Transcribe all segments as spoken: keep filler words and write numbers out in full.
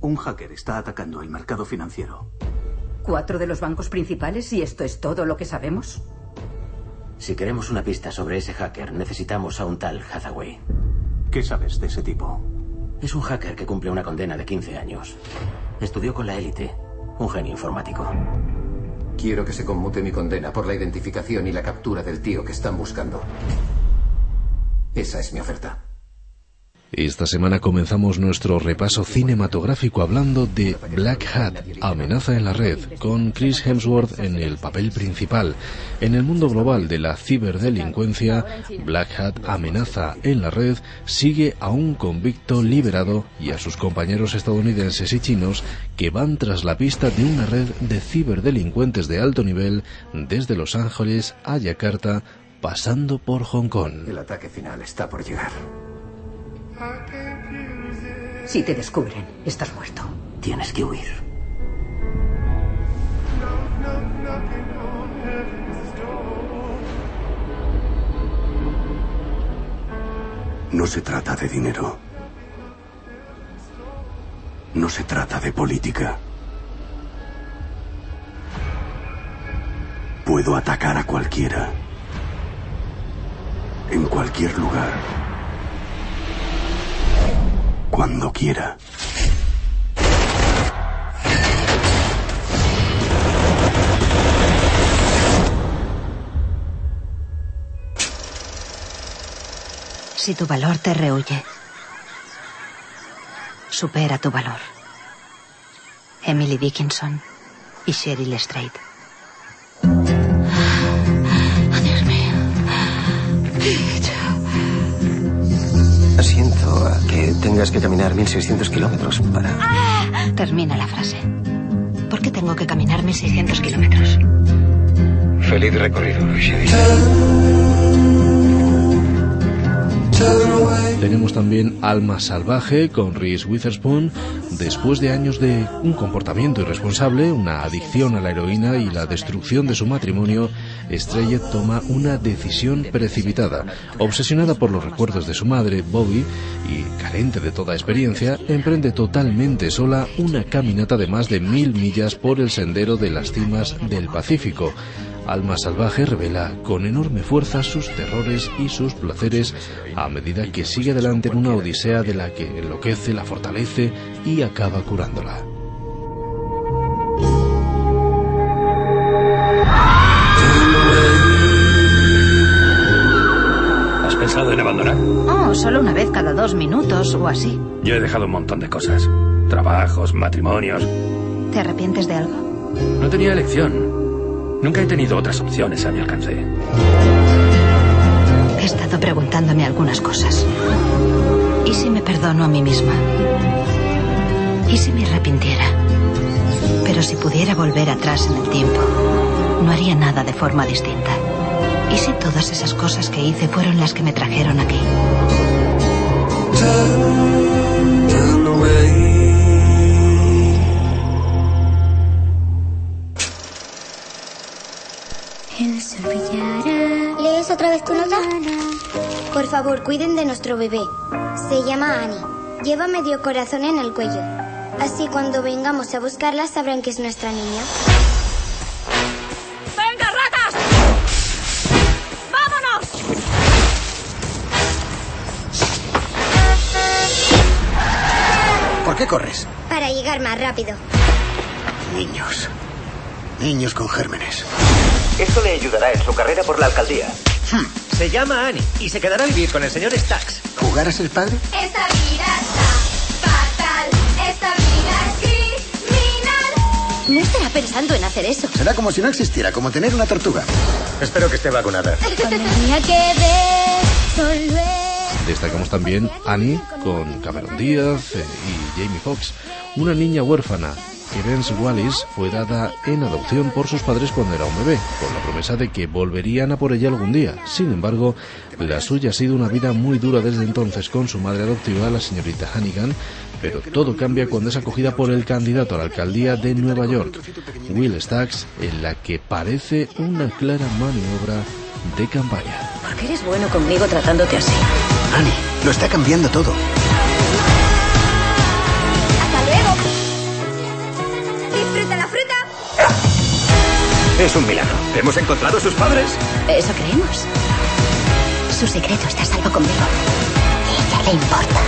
Un hacker está atacando el mercado financiero. ¿Cuatro de los bancos principales y esto es todo lo que sabemos? Si queremos una pista sobre ese hacker, necesitamos a un tal Hathaway. ¿Qué sabes de ese tipo? Es un hacker que cumple una condena de quince años. Estudió con la élite. Un genio informático. Quiero que se conmute mi condena por la identificación y la captura del tío que están buscando. Esa es mi oferta. Esta semana comenzamos nuestro repaso cinematográfico hablando de Black Hat, Amenaza en la Red, con Chris Hemsworth en el papel principal. En el mundo global de la ciberdelincuencia, Black Hat, Amenaza en la Red sigue a un convicto liberado y a sus compañeros estadounidenses y chinos que van tras la pista de una red de ciberdelincuentes de alto nivel desde Los Ángeles a Yakarta, pasando por Hong Kong. El ataque final está por llegar. Si te descubren, estás muerto. Tienes que huir. No se trata de dinero. No se trata de política. Puedo atacar a cualquiera. En cualquier lugar. Cuando quiera. Si tu valor te rehuye, supera tu valor. Emily Dickinson y Cheryl Strayed. Siento a que tengas que caminar mil seiscientos kilómetros para... Termina la frase. ¿Por qué tengo que caminar mil seiscientos kilómetros? Feliz recorrido, Cheryl. Tenemos también Alma Salvaje con Reese Witherspoon. Después de años de un comportamiento irresponsable, una adicción a la heroína y la destrucción de su matrimonio, Strayed toma una decisión precipitada. Obsesionada por los recuerdos de su madre, Bobby, y carente de toda experiencia, emprende totalmente sola una caminata de más de mil millas por el sendero de las cimas del Pacífico. Alma Salvaje revela con enorme fuerza sus terrores y sus placeres a medida que sigue adelante en una odisea de la que enloquece, la fortalece y acaba curándola. ¿Has pensado en abandonar? Oh, solo una vez cada dos minutos o así. Yo he dejado un montón de cosas. Trabajos, matrimonios. ¿Te arrepientes de algo? No tenía elección. Nunca he tenido otras opciones a mi alcance. He estado preguntándome algunas cosas. ¿Y si me perdono a mí misma? ¿Y si me arrepintiera? Pero si pudiera volver atrás en el tiempo, no haría nada de forma distinta. ¿Y si todas esas cosas que hice fueron las que me trajeron aquí? ¿Lees otra vez tu nota? Por favor, cuiden de nuestro bebé. Se llama Annie. Lleva medio corazón en el cuello. Así cuando vengamos a buscarla sabrán que es nuestra niña. ¡Venga, ratas! ¡Vámonos! ¿Por qué corres? Para llegar más rápido. Niños. Niños con gérmenes. Esto le ayudará en su carrera por la alcaldía. Hmm. Se llama Annie y se quedará a vivir con el señor Stax. ¿Jugar a ser padre? Esta vida está fatal. Esta vida es criminal. No estará pensando en hacer eso. Será como si no existiera, como tener una tortuga. Espero que esté vacunada. Con el día que ves, solo es... Destacamos también Annie con Cameron Díaz eh, y Jamie Foxx, una niña huérfana. Evans Wallis fue dada en adopción por sus padres cuando era un bebé, con la promesa de que volverían a por ella algún día. Sin embargo, la suya ha sido una vida muy dura desde entonces con su madre adoptiva, la señorita Hannigan, pero todo cambia cuando es acogida por el candidato a la alcaldía de Nueva York, Will Stax, en la que parece una clara maniobra de campaña. ¿Por qué eres bueno conmigo tratándote así? Annie, lo está cambiando todo. ¡Hasta luego! Es un milagro. ¿Hemos encontrado a sus padres? Eso creemos. Su secreto está a salvo conmigo. Y a ella le importa.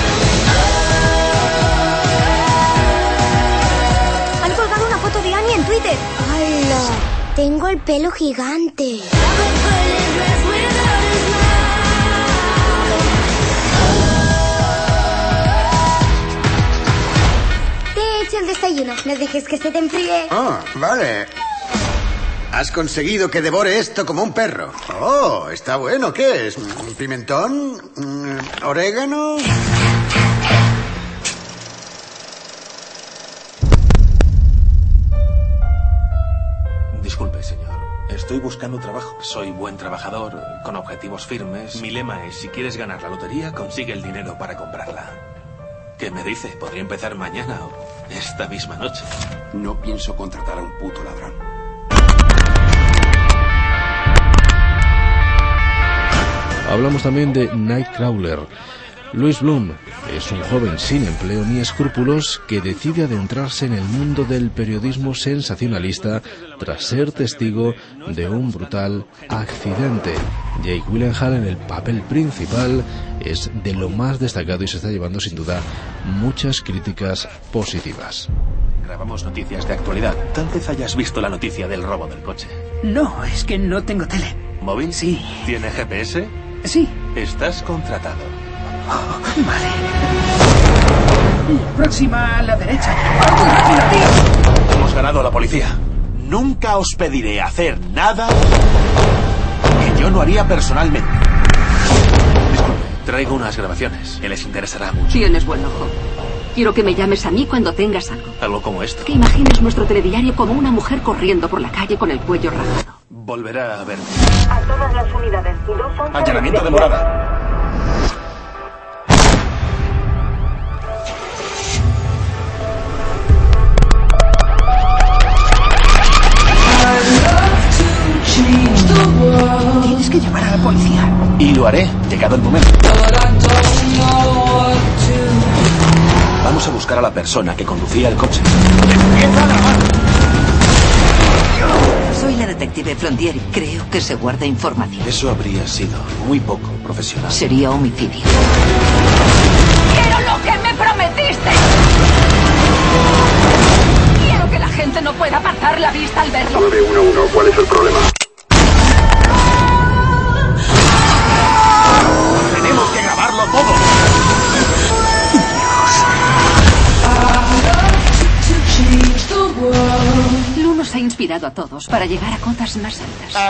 Han colgado una foto de Annie en Twitter. ¡Hala! Tengo el pelo gigante. Te he hecho el desayuno. No dejes que se te enfríe. Ah, vale. Has conseguido que devore esto como un perro. Oh, está bueno. ¿Qué es? ¿Pimentón? ¿Orégano? Disculpe, señor. Estoy buscando trabajo. Soy buen trabajador, con objetivos firmes. Mi lema es, si quieres ganar la lotería, consigue el dinero para comprarla. ¿Qué me dice? Podría empezar mañana o esta misma noche. No pienso contratar a un puto ladrón. Hablamos también de Nightcrawler. Louis Bloom es un joven sin empleo ni escrúpulos que decide adentrarse en el mundo del periodismo sensacionalista tras ser testigo de un brutal accidente. Jake Gyllenhaal en el papel principal es de lo más destacado y se está llevando sin duda muchas críticas positivas. Grabamos noticias de actualidad. Tal vez hayas visto la noticia del robo del coche. No, es que no tengo tele. ¿Móvil? Sí. ¿Tiene G P S? Sí. Estás contratado. Oh, vale. Próxima a la derecha. ¡Vamos, rápido, tío! Hemos ganado a la policía. Nunca os pediré hacer nada que yo no haría personalmente. Disculpe, traigo unas grabaciones que les interesará mucho. Tienes buen ojo. Quiero que me llames a mí cuando tengas algo. Algo como esto. Que imagines nuestro telediario como una mujer corriendo por la calle con el cuello rajado. Volverá a verme. A todas las unidades. Dos son Allanamiento de morada. Tienes que llamar a la policía. Y lo haré, llegado el momento. Vamos a buscar a la persona que conducía el coche. ¡Empieza a grabar! Soy la detective Frontier y creo que se guarda información. Eso habría sido muy poco profesional. Sería homicidio. ¡Quiero lo que me prometiste! Quiero que la gente no pueda apartar la vista al verlo. nueve uno uno, ¿cuál es el problema? ¡Tenemos que grabarlo todo! Lu nos ha inspirado a todos para llegar a cotas más altas.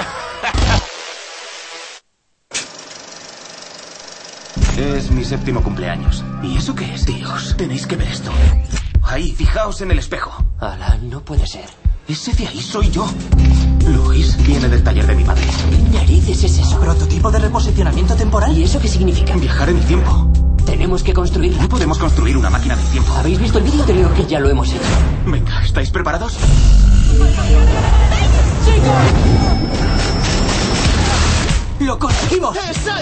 Es mi séptimo cumpleaños. ¿Y eso qué es? Dios, tenéis que ver esto. Ahí, fijaos en el espejo. Alan, no puede ser. Ese de ahí soy yo. Luis viene del taller de mi padre. ¿Qué narices es eso? ¿Prototipo de reposicionamiento temporal? ¿Y eso qué significa? Viajar en el tiempo. Tenemos que construirla. No podemos construir una máquina del tiempo. ¿Habéis visto el vídeo? Creo que ya lo hemos hecho. Venga, ¿estáis preparados? ¡Lo conseguimos!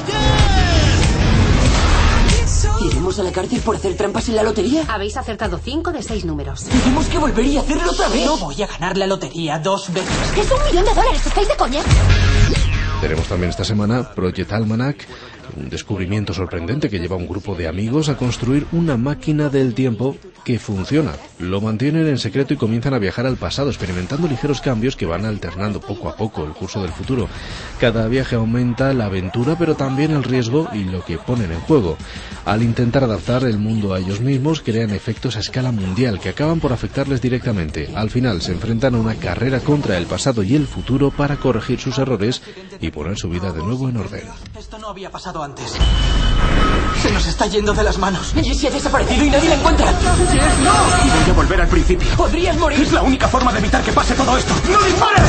¿Iremos a la cárcel por hacer trampas en la lotería? Habéis acertado cinco de seis números. Tenemos que volver y hacerlo otra vez. No voy a ganar la lotería dos veces. ¡Es un millón de dólares! ¿Estáis de coña? Tenemos también esta semana Project Almanac, un descubrimiento sorprendente que lleva a un grupo de amigos a construir una máquina del tiempo que funciona. Lo mantienen en secreto y comienzan a viajar al pasado, experimentando ligeros cambios que van alternando poco a poco el curso del futuro. Cada viaje aumenta la aventura, pero también el riesgo y lo que ponen en juego. Al intentar adaptar el mundo a ellos mismos, crean efectos a escala mundial que acaban por afectarles directamente. Al final se enfrentan a una carrera contra el pasado y el futuro para corregir sus errores y poner su vida de nuevo en orden. Esto no había pasado antes. Se nos está yendo de las manos. Jessie ha desaparecido y nadie la encuentra. ¡No! Voy a volver al principio. ¡Podrías morir! Es la única forma de evitar que pase todo esto. ¡No dispares!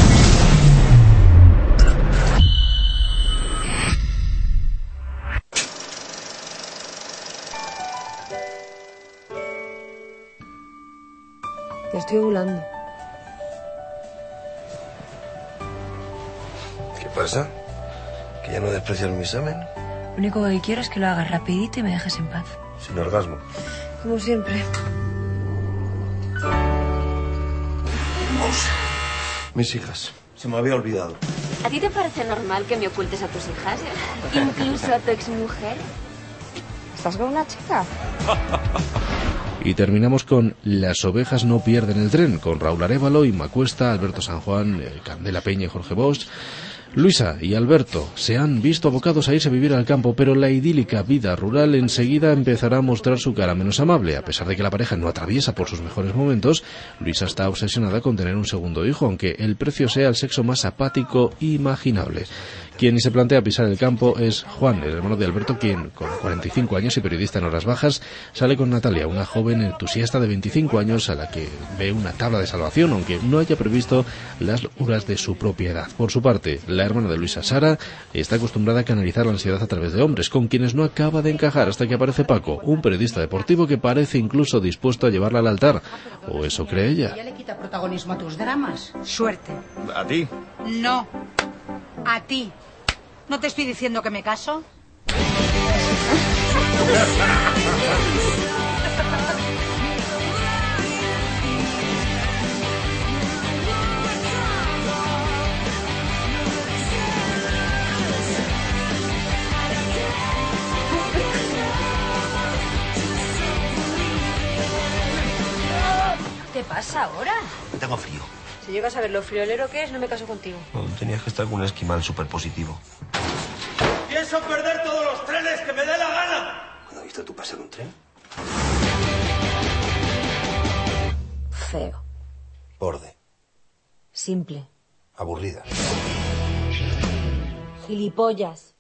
Ya estoy ovulando. ¿Qué pasa? ¿Que ya no desprecias mi examen? Lo único que quiero es que lo hagas rapidito y me dejes en paz. Sin orgasmo. Como siempre. Mis hijas. Se me había olvidado. ¿A ti te parece normal que me ocultes a tus hijas? ¿Incluso a tu exmujer? ¿Estás con una chica? Y terminamos con Las ovejas no pierden el tren, con Raúl Arévalo, Inma Cuesta, Alberto San Juan, eh, Candela Peña y Jorge Bosch. Luisa y Alberto se han visto abocados a irse a vivir al campo, pero la idílica vida rural enseguida empezará a mostrar su cara menos amable. A pesar de que la pareja no atraviesa por sus mejores momentos, Luisa está obsesionada con tener un segundo hijo, aunque el precio sea el sexo más apático imaginable. Quien ni se plantea pisar el campo es Juan, el hermano de Alberto, quien, con cuarenta y cinco años y periodista en horas bajas, sale con Natalia, una joven entusiasta de veinticinco años a la que ve una tabla de salvación, aunque no haya previsto las locuras de su propia edad. Por su parte, la hermana de Luisa, Sara, está acostumbrada a canalizar la ansiedad a través de hombres, con quienes no acaba de encajar hasta que aparece Paco, un periodista deportivo que parece incluso dispuesto a llevarla al altar. O eso cree ella. ¿Ya le quita protagonismo a tus dramas? Suerte. ¿A ti? No. A ti. ¿No te estoy diciendo que me caso? ¿Qué pasa ahora? Tengo frío. Si llegas a ver lo friolero que es, no me caso contigo. No, tenías que estar con un esquimal súper positivo. Pienso perder todos los trenes que me dé la gana. ¿Cuándo has visto tú pasar un tren? Feo. Borde. Simple. Aburrida. Gilipollas.